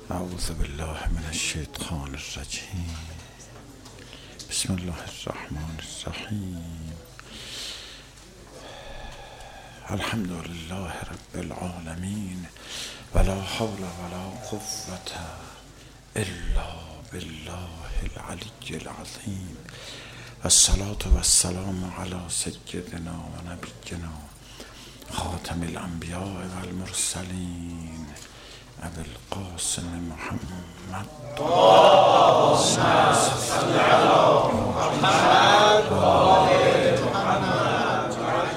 اعوذ بالله من الشیطان الرجیم. بسم الله الرحمن الرحیم. الحمد لله رب العالمین ولا حول ولا قوة الا بالله العلی العظیم. الصلاة والسلام علی سیدنا و نبینا خاتم الانبیاء والمرسلین ابی القاسم محمد. اللهم صل علی محمد و آل محمد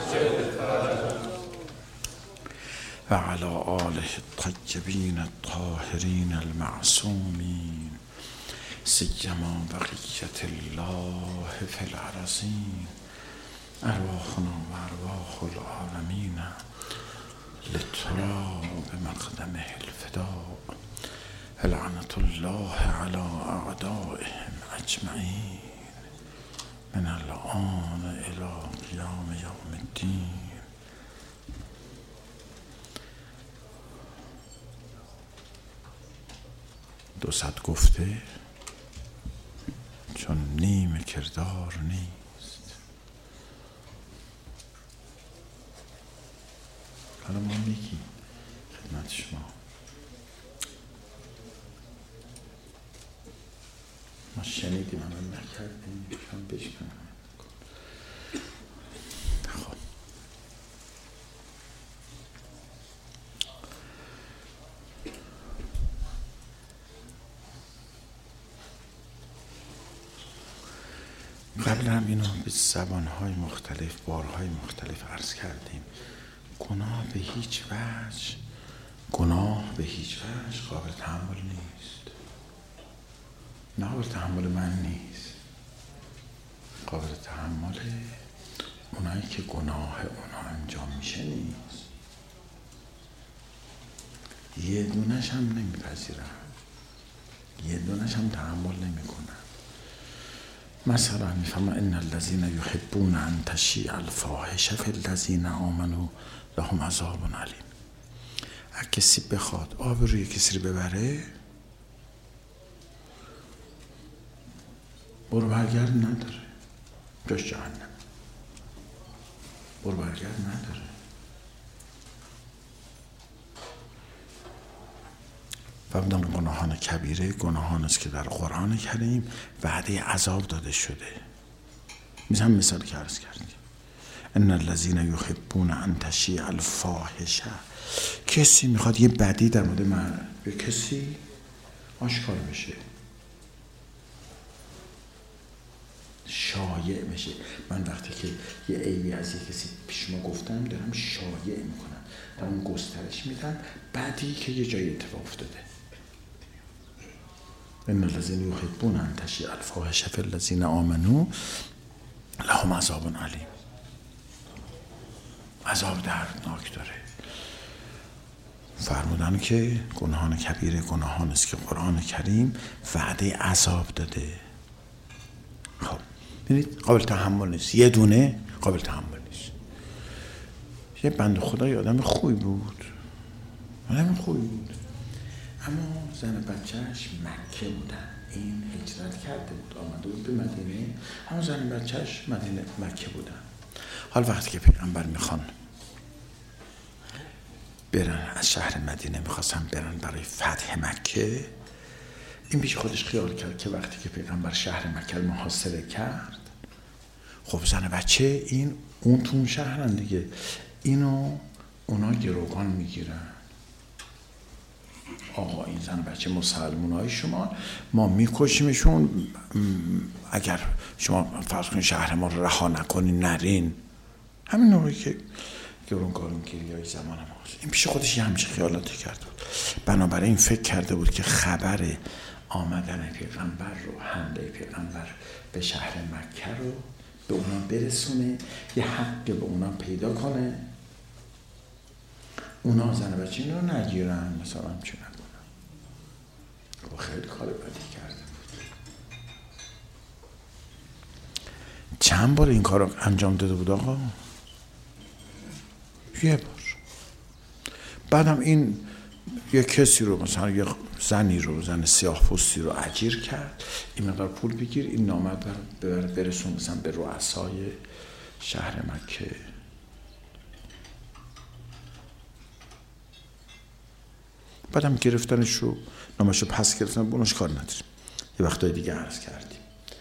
و علی آله الطیبین الطاهرین المعصومین سیما بقیة الله فی الارضین. ارواحنا و ارواح العالمین لتراب بمقدمه الفداء. لعنة الله على اعدائهم اجمعین من الآن الى قیام یوم الدین. دو صد گفته چون نیم کردار نیست. حالا ما میگیم خدمت شما، ما شنیدیم عمل نکردیم، شما بشکنیم. خب قبل هم اینو به زبانهای مختلف، بارهای مختلف عرض کردیم. گناه به هیچ وجه قابل تحمل نیست. نه قابل تحمل من نیست، قابل تحمل اونایی که گناه اونا انجام میشه نیست. یه دونش هم نمیپذیرن، یه دونش هم تحمل نمیکنن. مثلا میفهمن ان الذين يحبون ان تشيع الفاحشه في الذين آمنوا لهم عذاب علیم. اگه کسی بخواد آبروی کسی رو ببره، برو برگرد نداره، جاش جهنم. برو برگرد نداره. و بدون گناهان کبیره گناهان است که در قرآن کریم وعده عذاب داده شده. میزم مثال که عرض کردیم ان الذين يحبون ان تشيع الفاحشه. کسی میخواد یه بدی در مورد من به کسی آشکار بشه، شایع بشه. من وقتی که یه عیبی از یه کسی پیش ما گفتم دارم شایع میکنم، دارم گسترش میدم بدی که یه جایی اتفاق افتاده. ان الذين يحبون ان تشيع الفاحشه في الذين آمنوا لهم عذاب علیم. عذاب دردناک داره. فرمودن که گناهان کبیره گناهان است که قرآن کریم وعده عذاب داده. خب ببینید قابل تحمل نیست، یه دونه قابل تحمل نیست. یه بنده خدای آدم خوبی بود، اما زن بچهش مکه بودن. این هجرت کرده بود آمده بود به مدینه، اما زن بچهش مکه بودن. حال وقتی که پیغمبر میخوان برن از شهر مدینه، میخواستن برن برای فتح مکه، این پیش خودش خیال کرد که وقتی که پیغمبر شهر مکه محاصره کرد، خب زن بچه اون تو شهرن دیگه، اینو اونا گروگان میگیرن. آقا این زن بچه مسلمانای شما، ما میکشیمشون، اگر شما فرض کنید شهر ما رو رها نکنین نرین. همین نوعی که گرون گیری های زمان ماست. این پیش خودش یه همچه خیالاتی کرده بود. بنابراین فکر کرده بود که خبر آمدن پیغمبر رو، حمله پیغمبر به شهر مکه رو به اونا برسونه، یه حق به اونا پیدا کنه، اونا زن بچه این رو نگیرن، مثلا چه نکنن. خیلی کار بدی کرده بود. چند بار این کار رو انجام داده بود آقا؟ یه بار. بعدم این یه کسی رو مثلا یه زنی رو، زن سیاه پوستی رو اجیر کرد، این مقدار پول بگیر، این نامه برسون مثلا به رؤسای شهر مکه. بعدم گرفتنش رو، نامش رو پس گرفتن، بونش کار نداریم، یه وقتای دیگه عرض کردیم.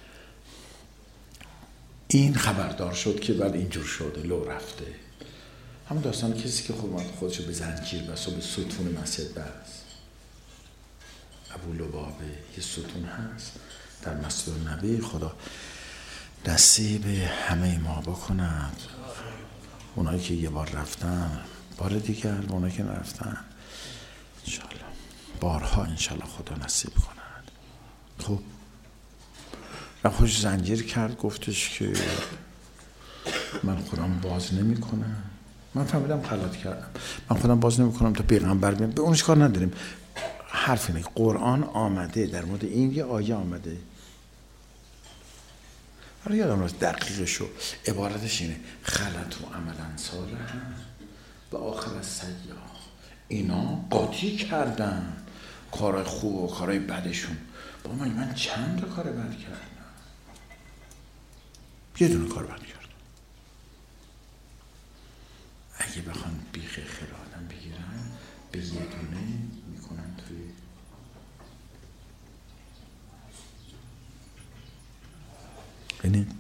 این خبردار شد که بعد اینجور شده، لو رفته. همون داستان کسی که خودشو به زنجیر بست و به ستون مسجد بست. ابو لبابه یه ستون هست در مسجد النبی. خدا نصیب همه ما بکند، اونایی که یه بار رفتن بار دیگر، اونایی که نرفتن انشالله بارها انشالله خدا نصیب کند. خب و خوش زنجیر کرد، گفتش که من خودم باز نمی کنم. من فهمیدم غلط کردم، من خودم باز نمی کنم تا پیغمبر بیان. به اونش کار نداریم. حرف اینه، قرآن آمده در مورد این، یه آیه آمده، حالا یادم راست دقیقشو، عبارتش اینه: خلط و عملا صالحا و آخر از سیاه. اینا قاطی کردن کارهای خوب و کارهای بدشون. با من چند تا کار بد کردم؟ یه دونه کار بد کردم. اگه بخوان بیخ خیر آدم بگیرن، به یه دونه میکنن توی. ببینید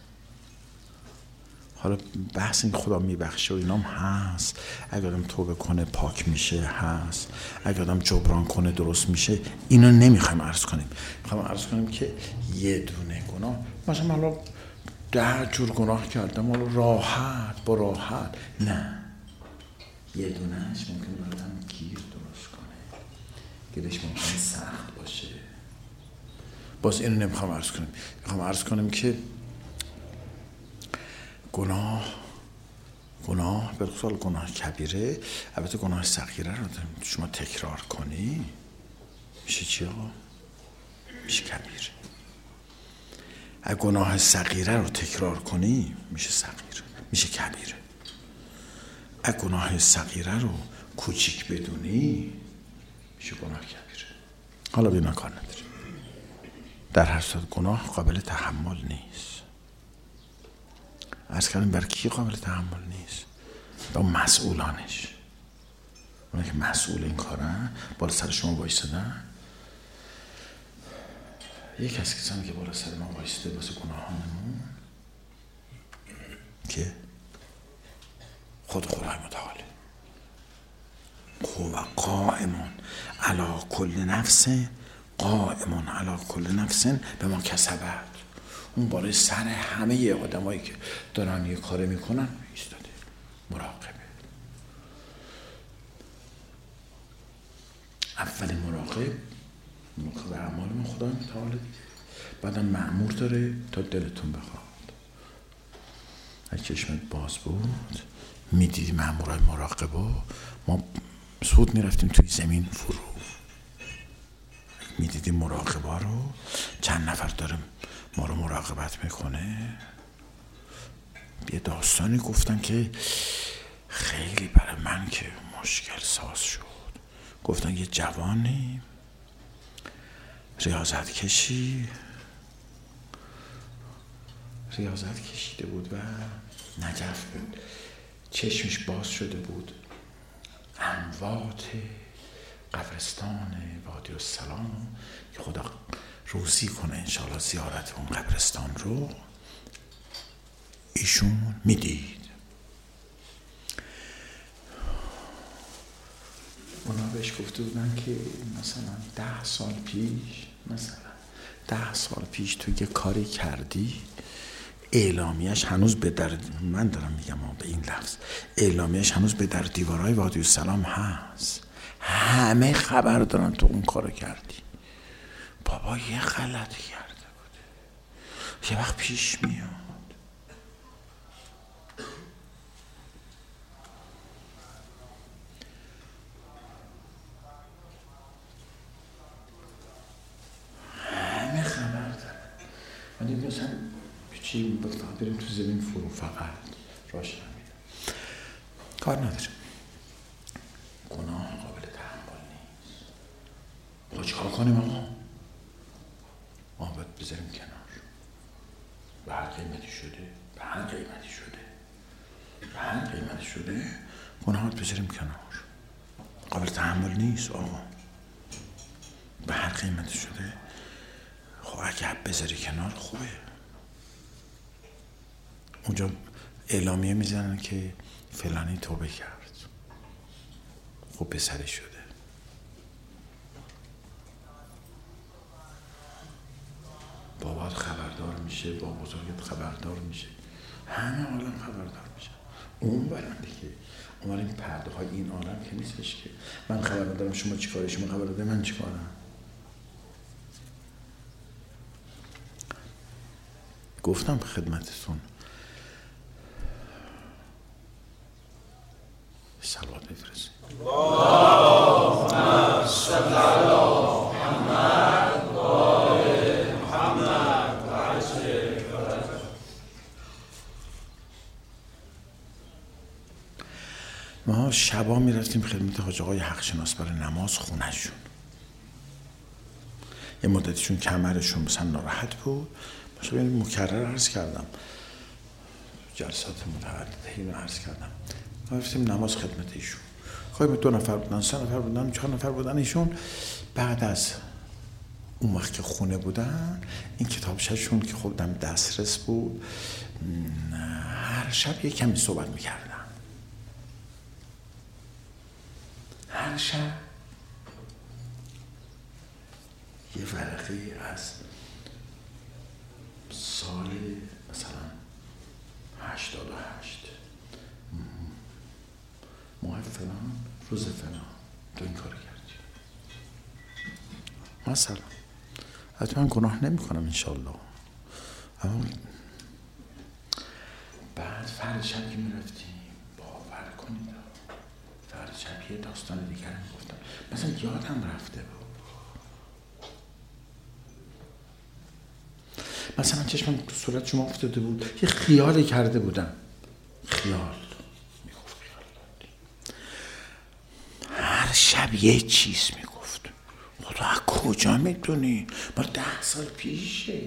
حالا بحث این خدا میبخشه و اینام هست، اگه آدم توبه کنه پاک میشه هست، اگه آدم جبران کنه درست میشه. اینو نمیخوایم عرض کنیم. میخوایم عرض کنیم که یه دونه گناه، مثلا حالا 10 جور گناه کردم، حالا راحت با راحت، نه، یه دونهش ممکنه آدم گیر درست کنه، گیرش ممکنه سخت باشه. باز اینو نمیخوام عرض کنیم. میخوام عرض کنیم که گناه به خصوص گناه کبیره، البته گناه صغیره رو شما تکرار کنی میشه چی آقا؟ میشه کبیره. اگه گناه صغیره رو تکرار کنی میشه صغیره، میشه کبیره. اگه گناه صغیره رو کوچیک بدونی میشه گناه کبیره. حالا بینا کار نداریم. در هر صورت گناه قابل تحمل نیست. عرض کردیم برای کی قابل تحمل نیست؟ با مسئولانش. اونه که مسئول این کارن، بالا سر شما وایسادن. یک از کسانی که بالا سر ما وایساده واسه گناهانمون که خود خدای متعالی هو قائمون علی کل نفس، قائمون علی کل نفس به ما کسبت. اون بالای سر همه آدمایی که دارن یه کاره میکنن ایستاده، مراقبه. اول مراقب اعمالمون خدای متعالی، بعدم مأمور داره تا دلتون بخواد. اگه چشمت باز بود میدیدی مأمورای مراقبه، ما سود میرفتیم توی زمین فرو. میدیدیم مراقبا رو، چند نفر داره ما رو مراقبت میکنه. یه داستانی گفتن که خیلی برای من که مشکل ساز شد. گفتن یه جوانی ریاضت کشیده بود و نجف بود، چشمش باز شده بود، اموات قبرستان وادی السلام که خدا روزی کنه انشاءالله زیارت اون قبرستان رو ایشون میدید. اونا بهش گفته بودن که مثلا 10 سال پیش تو یه کاری کردی، اعلامیش هنوز به در، من دارم میگم به این لفظ، اعلامیش هنوز به در دیوارهای وادی السلام هست، همه خبر دارن تو اون کارو کردی. بابا یه غلطی کرده بوده، یه وقت پیش میاد. همه خبر دارن. ولی مثلا چی بریم تو زمین فرو، فقط راش نمیدن، کار نداریم. گناه قابل تحمل کنیم آقا؟ باید بذاریم کنار. به هر قیمتی شده گناهات بذاریم کنار. قابل تحمل نیست آقا. به هر قیمتی شده. خب اگه بذاری کنار خوبه. اونجا اعلامیه میزنن که فلانی توبه کرد. خب پسره شده. بابات خبردار میشه، با بزرگت خبردار میشه، همه عالم خبردار میشه. اون برن دیگه. اون این پرده های این عالم که نیستش که من خبر دارم شما چیکاره، شما خبر دارم من چیکارم. گفتم خدمتتون صلوات بفرستید. اللهم صل علی محمد و آل محمد و عجل. ما شبا میرفتیم خدمت حاج آقای حق شناس برای نماز خونهشون. یه مدتشون کمرشون مثلا ناراحت بود. مثلا مکرر عرض کردم، جلسات متعدده اینو عرض کردم. ما رفتیم نماز خدمت ایشون. خب 2 نفر بودن، 3 نفر بودن، 4 نفر بودن. ایشون بعد از اون وقت که خونه بودن این کتابشون که خب دم دسترس بود هر شب یه کمی صحبت میکردن. هر شب یه ورقی از سال مثلا 88 ماه فلان روز فلان تو این کار کردی مثلا. حتی من گناه نمی کنم انشالله. اما بعد فرد شب که می رفتیم باور کنید فرد شب یه داستان دیگر می گفتم. مثلا یادم رفته بود. مثلا چشمم تو صورت شما افتاده بود، یه خیالی کرده بودم. خیال میگفت خیال کردی. هر شب یه چیز میگفت. خدا از کجا میدونی؟ ما 10 سال پیشه.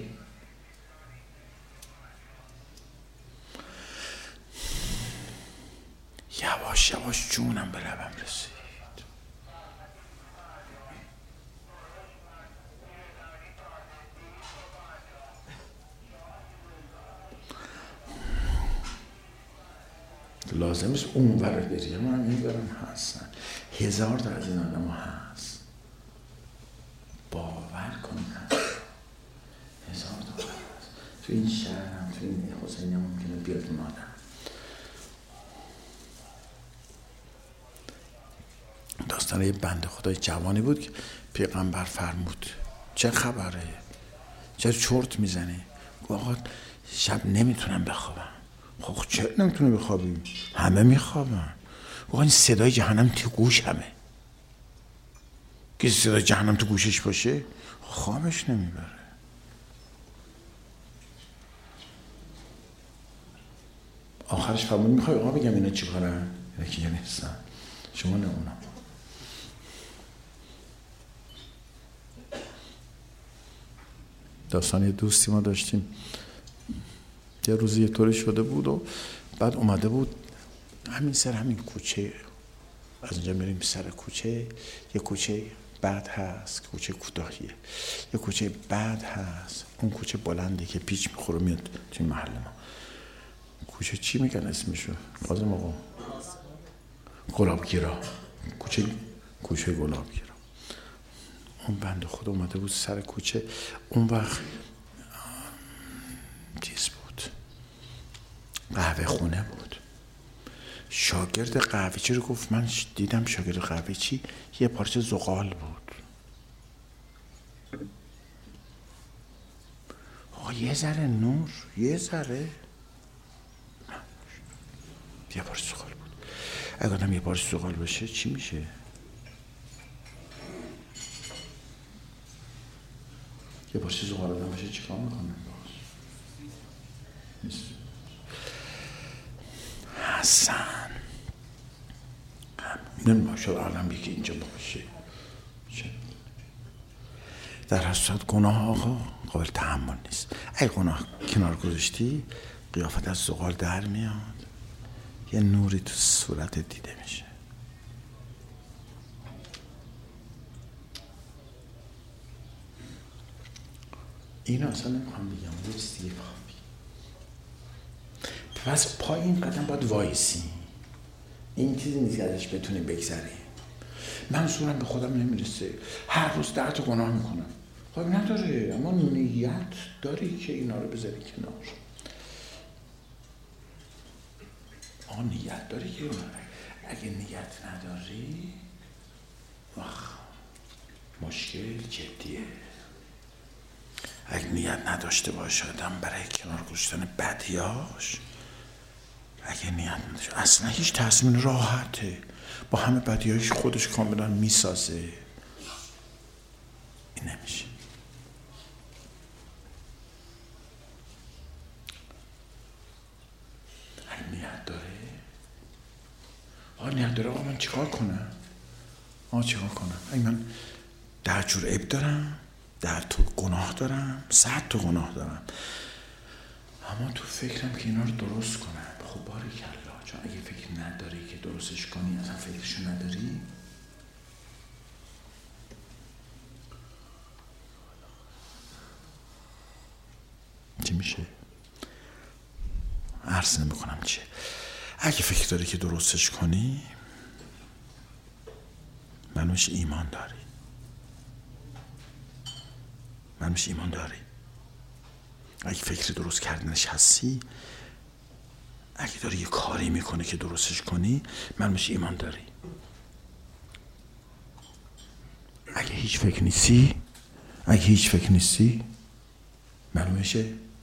یواش یواش جونم به لبم رسید. لازم نیست اون ور بری، من این ورم هستن. 1000 تا از این آدم هست. باور کنید هست. 1000 تا هست. تو این شهر هم تو این حسینی هم ممکنه بیاد اون آدم. داستان یه بنده خدای جوانی بود که پیغمبر فرمود چه خبره؟ چرا چرت میزنی؟ آقا شب نمیتونم بخوابم. خب چرا نمیتونی بخوابی؟ همه میخوابن. آقا این صدای جهنم تو گوش همه. که صدای جهنم تو گوشش باشه خوابش نمیبره. آخرش فرمود میخوای آقا بگم اینا چی کارن؟ اینا که نیستن. شما نه اونا. داستان یه دوستی ما داشتیم یه روزی یه طوری شده بود و بعد اومده بود همین سر همین کوچه، از اینجا میریم سر کوچه، یه کوچه بعد هست، کوچه کوتاهیه، یه کوچه بعد هست، اون کوچه بلنده که پیچ میخوره میاد توی محل ما. کوچه چی میگن اسمشو؟ قاضم آقا گلابگیرا. کوچه گلابگیرا. اون بنده خدا اومده بود سر کوچه. اون وقت چیز بود، قهوه خونه بود. شاگرد قهوه چی رو گفت. من دیدم شاگرد قهوه چی یه پارچه زغال بود. آقا یه ذره نور، یه ذره، یه پارچه زغال بود. اگه آدم یه پارچه زغال بشه چی میشه؟ یه پارچه زغال آدم باشه چیکار میکنه؟ حسن نمیشه عالم یکی اینجا باشه. در هر صورت گناه آقا قابل تحمل نیست. اگه گناه کنار گذاشتی قیافت از زغال در میاد، یه نوری تو صورت دیده میشه. اینو اصلا نمیخوام بگم، یه چیز دیگه میخوام بگم. پس پایین قدم باید وایسی، این چیزی نیست که ازش بتونیم بگذریم. من صورم به خودم نمیرسه، هر روز 10 تا گناه میکنم. خب نداره، اما نیت داری که اینا رو بذاری کنار. نیت داری که اگه نیت نداری مشکل جدیه. اگه نیت نداشته باشه آدم برای کنار گذاشتن بدیاش، اگه نیت نداشته اصلا هیچ تصمیم راحته، با همه بدیاش خودش کاملا میسازه. این نمیشه. اگه نیت داره نیت داره من چیکار کنم؟ چیکار کنم؟ اگه من 10 جور عیب دارم، 10 تا گناه دارم، 100 تا گناه دارم، اما تو فکرم که اینا رو درست کنم. خب باریکلا، چون اگه فکر نداری که درستش کنی، اصلا فکرشو نداری، چی میشه؟ عرض نمیکنم چیه. اگه فکر داری که درستش کنی، منوش ایمان داری. منوش ایمان داری. اگه فکر درست کردنش هستی، اگه داری یه کاری میکنه که درستش کنی، منوش ایمان داری. اگه هیچ فکر نیستی، منوشه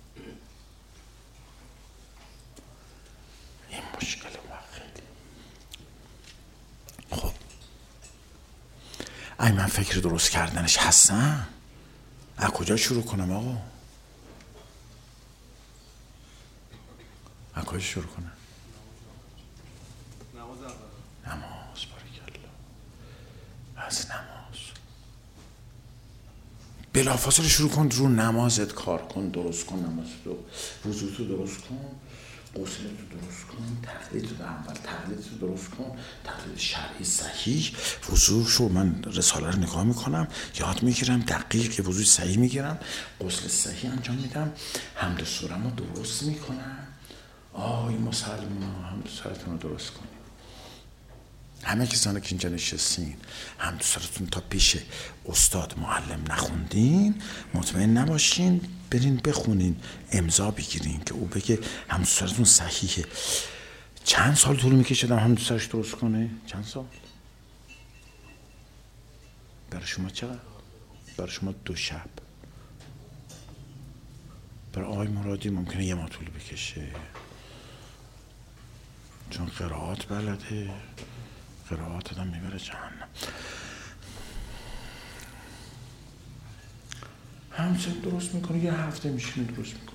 این مشکل خیلی. خب اگه من فکر درست کردنش هستم، از کجا شروع کنم آقا؟ از کجا شروع کنم؟ نماز. باریکلا. از نماز بلافاصله شروع کن، رو نمازت کار کن، درست کن نمازتو، وضوءتو درست کن، غسلتو درست کن، تقلیدتو درست کن، تقلید شرعی صحیح. وضوءشو من رساله رو نگاه میکنم، یاد میگیرم، دقیق که وضوء صحیح میگیرم، غسل صحیح انجام میدم، حمد سوره‌مو درست میکنم. این مسلمان حمد سوره‌تون رو درست کنیم. همه کسانی که اینجا نشستین حمد سوره‌تون تا پیش استاد معلم نخوندین، مطمئن نباشین، برین بخونین، امضا بگیرین که او بگه حمد سوره‌تون صحیحه. چند سال طول میکشه حمد سوره‌اش درست کنه؟ چند سال؟ برای شما چقدر؟ برای شما 2 شب. برای آقای مرادی ممکنه 1 ماه طول بکشه، چون قرائات بلده. قرائات آدم میبره جهنم. همچنین درست میکنه، 1 هفته میشینه درست میکنه.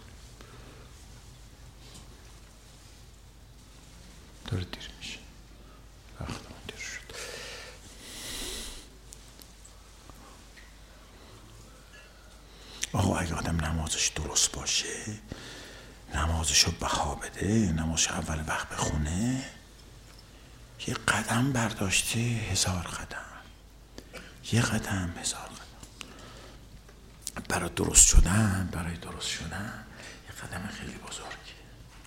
داره دیر میشه، وقتمون دیر شد. آقا اگه آدم نمازش درست باشه، نمازشو بها بده، نمازش اول وقت بخونه، یه قدم برداشته 1000 قدم، 1 قدم 1000 قدم. برای درست شدن یه قدم خیلی بزرگه.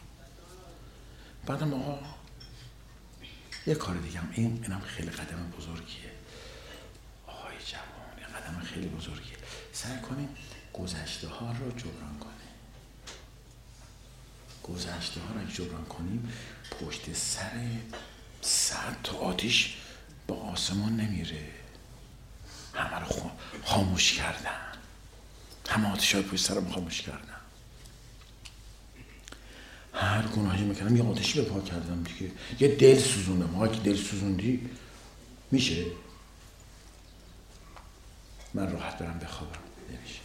بعدم آقا یه کار دیگه هم، اینم خیلی قدم بزرگیه. آقای جوان، یه قدم خیلی بزرگیه. سعی کنیم گذشته ها رو جبران کنیم. گذشته ها رو جبران کنیم، پشت سر 100 تا آتیش با آسمان نمیره. همه رو خاموش کردن، همه آتیش های پشت سرم خاموش کردن. هر گناهی میکنم یه آتیشی به پا کردم دیگه، یه دل سوزوندم. آقا که دل سوزوندی میشه من راحت برم بخوابم؟ نمیشه.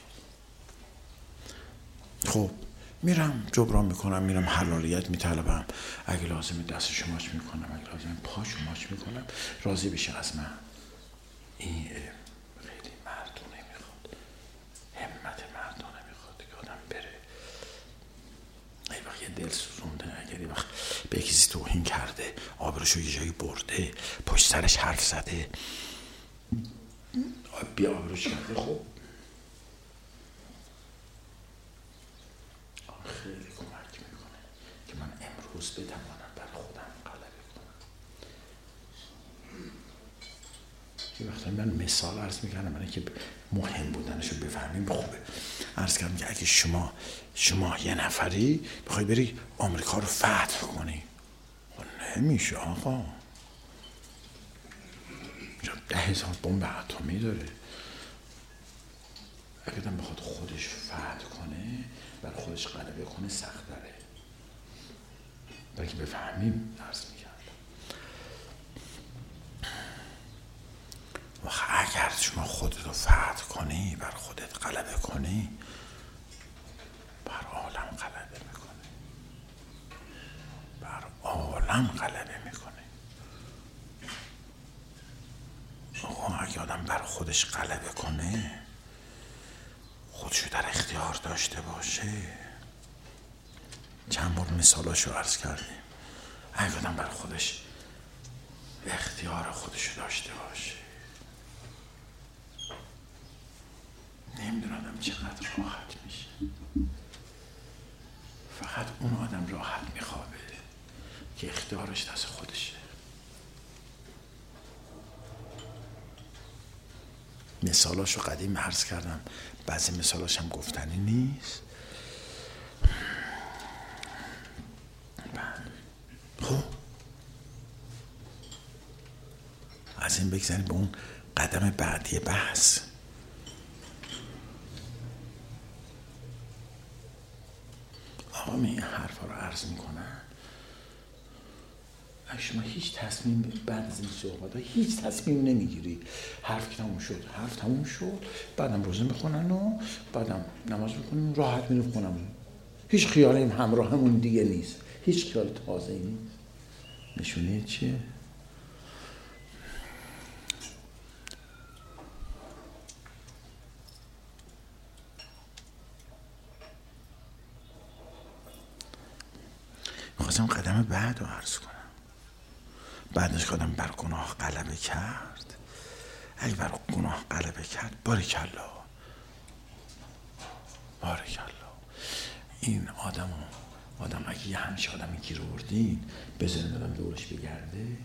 خب میرم جبران میکنم، میرم حلالیت میطلبم، اگه لازمه دستشو ماچ میکنم، اگه لازمه پاشو ماچ میکنم، راضی بشه از من. این خیلی مردونه میخواد. دل سوزونده، اگر یه وقت به کسی توهین کرده، آبروشو یه جایی برده، پشت سرش حرف زده، بی آبروش کرده، خب خیلی کمک میکنه که من امروز بتوانم بر خودم غلبه کنم. یه وقتا من مثال عرض میکردم من که مهم بودنشو بفهمیم خوبه. عرض کردم که اگه شما یه نفری بخوای بری آمریکا رو فتح کنی، نمیشه آقا، 10,000 بمب اتمی داره. اگه آدم بخواد خودش فتح کنه، برای خودش غلبه کنه، سخت داره. برای که بفهمیم عرض میکردم اگر شما خودت رو فتح کنی، بر خودت غلبه کنی، بر عالم غلبه میکنه، بر عالم غلبه میکنه. آقا اگه آدم بر خودش غلبه کنه، خودشو در اختیار داشته باشه، چند بار مثالاشو عرض کردیم، اگه آدم بر خودش اختیار خودشو داشته باشه، نمیدونه آدم چقدر راحت میشه. فقط اون آدم راحت میخوابه که اختیارش دست خودشه. مثالاشو قدیم عرض کردم، بعضی مثالاش هم گفتنی نیست. خب از این بگذاریم به اون قدم بعدی بحث. آقا من این حرفا رو عرض میکنم، شما هیچ تصمیم بعد از این صحبت هیچ تصمیم نمیگیری. حرف تموم شد، حرف تموم شد، بعدم روزه میخونن و بعدم نماز میخونن، راحت میریم خونمون، هیچ خیال این همراهمون دیگه نیست، هیچ خیال تازه‌ای نیست. نشونه چیه؟ میخواستم قدم بعد رو عرض کنم. بعدش که آدم بر گناه غلبه کرد، اگه بر گناه غلبه کرد، باریکلا، این آدم اگه یه همچه آدمی گیر آوردین، بذارین آدم دورش بگرده.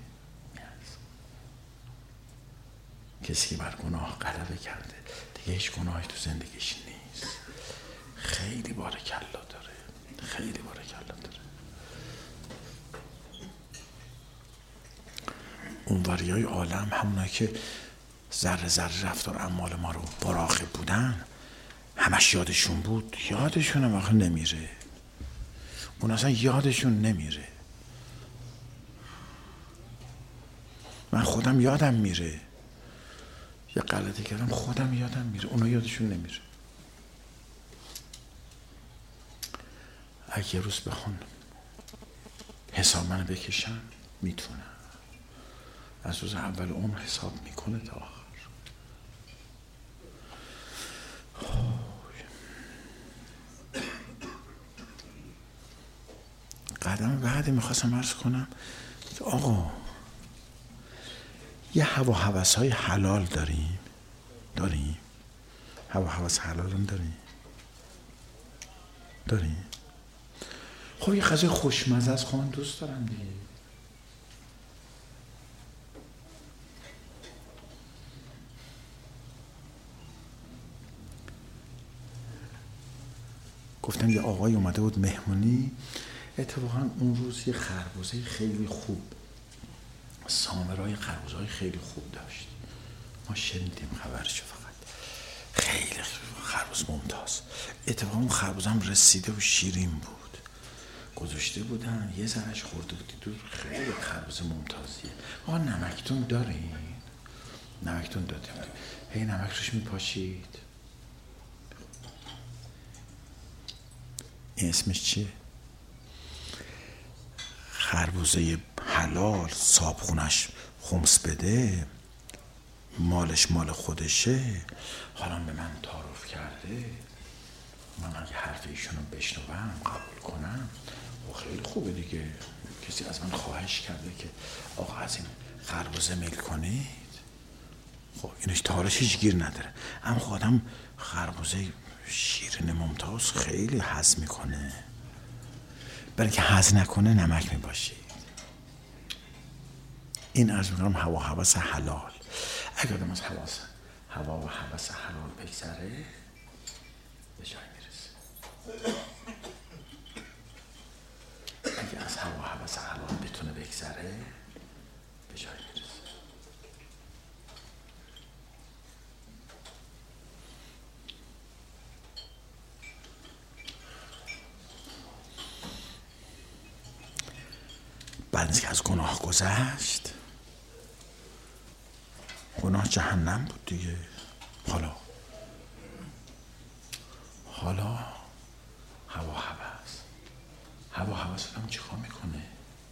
کسی که بر گناه غلبه کرده دیگه هیچ گناهی تو زندگیش نیست. خیلی باریکلا داره، خیلی باریکلا داره. اون وریای عالم، همونایی که ذره ذره رفتار اعمال ما رو مراقب بودن، همش یادشون بود، یادشون هم واقعا نمیره. اون اصلا یادشون نمیره. من خودم یادم میره، یه غلطی کردم خودم یادم میره، اونا یادشون نمیره. اگه یه روز بخون حساب منو بکشن، میتونم. از روز اول عمر حساب میکنه تا آخر. قدم بعدی میخواستم عرض کنم آقا یه هوا هوس های حلال داریم هوا هوس حلال هم داریم. خب یه غذای خوشمزه از خواهن دوست دارم دیگه. گفتم یه آقای اومده بود مهمونی، اتفاقا اون روز یه خربزه خیلی خوب، سامرای خربزه‌های خیلی خوب داشت. ما شنیدیم خبرشو، فقط خیلی خربز ممتاز. اتفاقا اون خربزه هم رسیده و شیرین بود، گذاشته بودن، یه ذرهش خورده بودی دور. خیلی خربزه ممتازیه. آقا نمکتون دارین؟ نمکتون دادیم، هی نمک روش میپاشید. این اسمش چیه؟ خربزه حلال، صابخونش خمس بده، مالش مال خودشه. حالا به من تعارف کرده، من اگه حرف ایشونو بشنوم قبول کنم، خیلی خوبه دیگه. کسی از من خواهش کرده که آقا از این خربزه میل کنید. خب اینش تارش هیچ گیر نداره، اما خب آدم خربزه شیرین ممتاز خیلی هضم میکنه. برای که هضم نکنه نمک میباشید. این عرض میکنم هوا هوس حلال. اگر آدم از هوا و هوس حلال بگذره به جای میرسه. اگر از هوا هوس حلال بتونه بگذره به جای میرسه. بعد از که از گناه گذشت، گناه جهنم بود دیگه. حالا هوا هوس آدم چیکار میکنه؟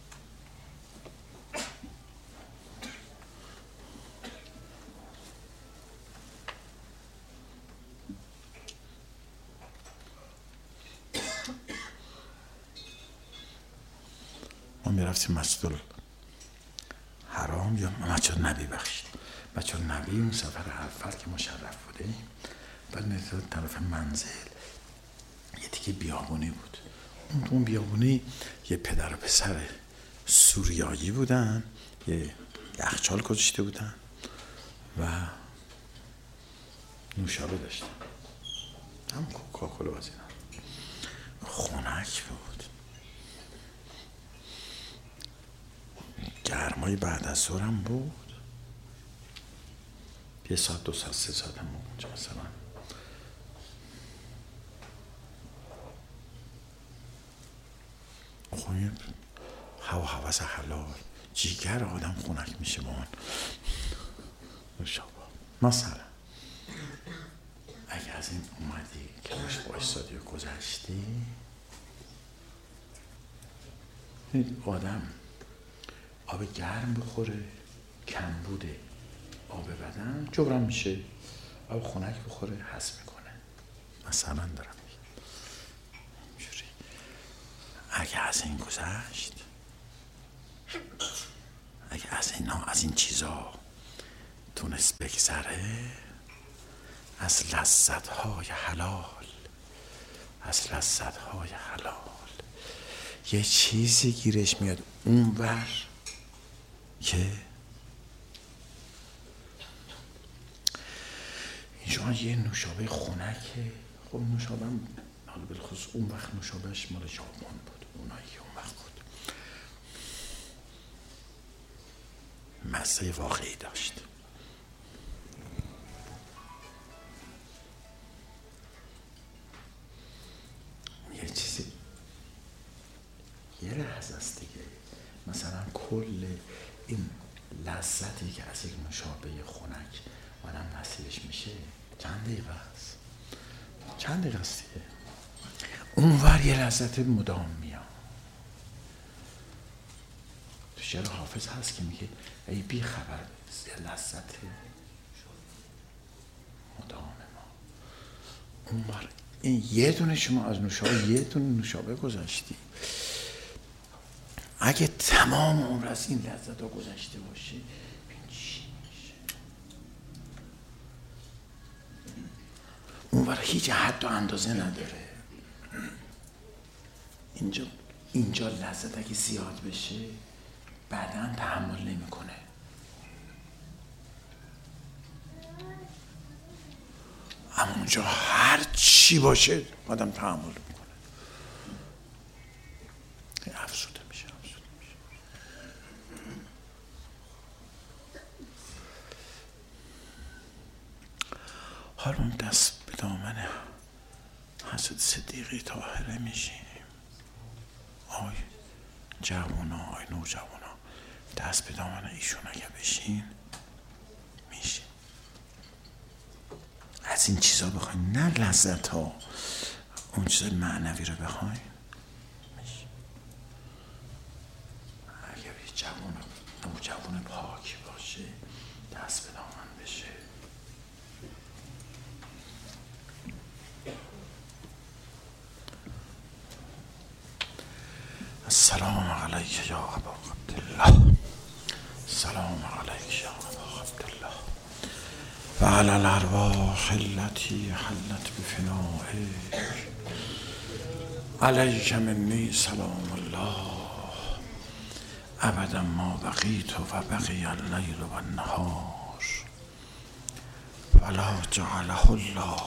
ما میرفتیم مسجد الحرام یا مسجد نبی، مسجد نبی اون سفر اول که مشرف بودیم، بعد میرفتیم طرف منزل یه دیگه بیابونی بود. اون بیابونی یه پدر و پسر سوریایی بودن، یه یخچال گذاشته بودن و نوشابه داشتن، هم کوکاکولا و از اینا. خنک بود، گرمای بعد از ظهرم بود، 1 ساعت 2 ساعت 3 ساعت هم بود مثلا. خب هوا هوس حلال، جیگر آدم خنک میشه با اون نوشابه. مثلا اگه از این اومدی که باش بایستادی و گذشتی، آدم آب گرم بخوره کم بوده آب بدن جبران میشه، آب خنک بخوره حس میکنه. مثلا دارم اینجوری. اگه از این گذشت، اگه از این چیزا تونست بگذره، از لذت‌های حلال یه چیزی گیرش میاد اونور که اینجا یه نوشابه خنکه. خب نوشابه هم حالا بالخصوص اون وقت نوشابهش مال ژاپن بود، اونایی که اون وقت بود مزه واقعی داشت. یه چیزی یه لحظه است دیگه. مثلا کل این لذتی که از یک نوشابه خنک آدم نصیبش میشه چند دقیقه است دیگه. اونور یه لذت مدام میاد. تو شعر حافظ هست که میگه ای بی خبر لذت مدام ما. اونور این یه دونه شما از نوشابه یه دونه نوشابه گذاشتی، اگه تمام عمر از این لذت ها گذشته باشه ببین چی میشه. اونور هیچ حد و اندازه نداره. اینجا لذت اگه زیاد بشه بدن تحمل نمیکنه. اما اونجا هر چی باشه آدم تحمل میکنه. افسوده میشه. حالا اون دست به دامن حضرت صدیقه طاهره میشیم. آی جوونا، آی نوجوانا، دست به دامن ایشون اگه بشین میشه. از این چیزا بخواین، نه لذت ها، اون چیز معنوی رو بخواین میشه. اگه یه نوجوان پاک باشه دست به دامن بشه، علیک یا ابا عبدالله. سلام علیک یا ابا عبدالله و علی الارواح التي حلت بفنائک علیک منی سلام الله ابدا ما بقیت و بقی اللیل و النهار ولا جعله الله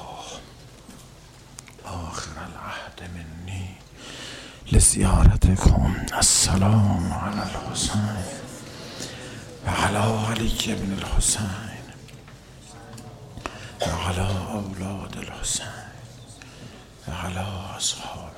آخر العهد منی لزیارتکم. السلام علی الحسین و علی علی بن الحسین و علی اولاد الحسین و علی اصحاب